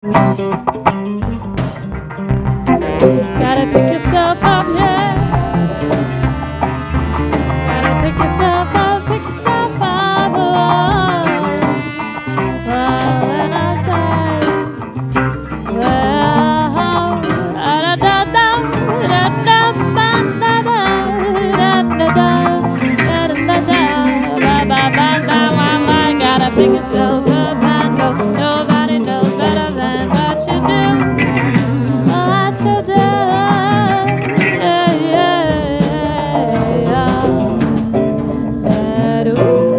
Gotta pick yourself up, yeah. Gotta pick yourself up, pick yourself up. When I say, well, da da da da da da da. Gotta pick yourself up. I know nobody knows better than what you do. What you do. Yeah, yeah, yeah. Said, ooh.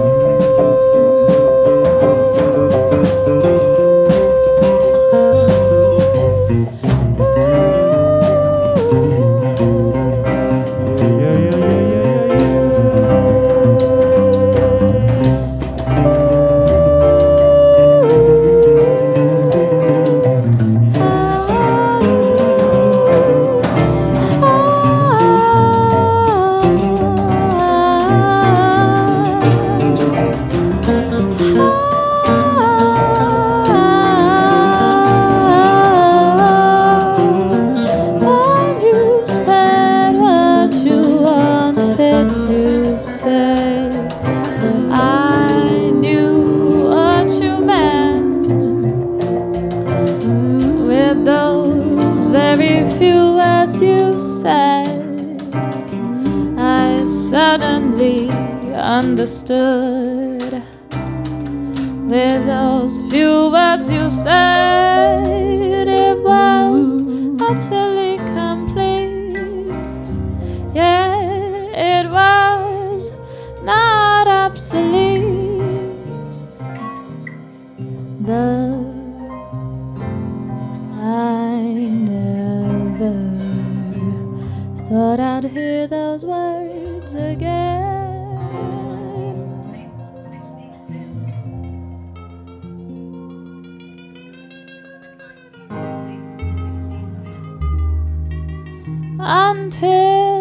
When you said what you wanted to say, I knew what you meant. With those very few words you said, I suddenly understood. With those few words you said, it was utterly complete. Yeah, it was not obsolete. But I never thought I'd hear those words again. Until